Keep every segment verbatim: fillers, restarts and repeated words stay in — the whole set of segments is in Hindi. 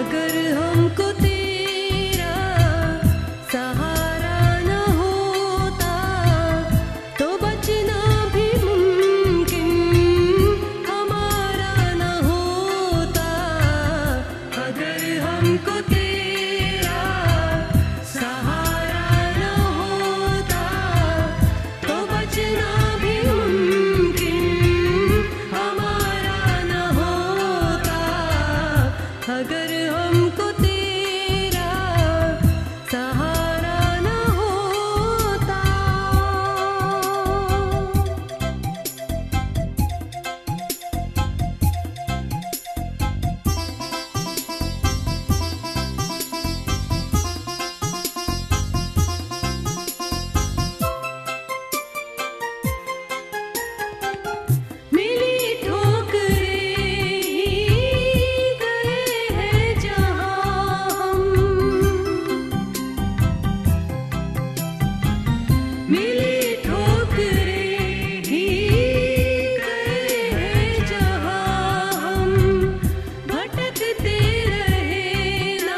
अगर हमको तेरा सहारा न होता तो बचना भी मुमकिन हमारा न होता। अगर हमको तेरा सहारा न होता तो बचना भी मुमकिन हमारा न होता। अगर हमको तेरा सहारा न होता। मिली ठोकरें ही गए हैं जहाँ हम, मिली ठोकरें ही गए हैं जहाँ हम, भटकते रहे ना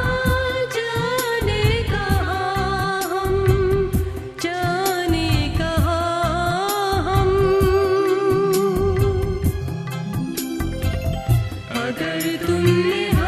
जाने कहाँ हम, जाने कहाँ हम। अगर तुमने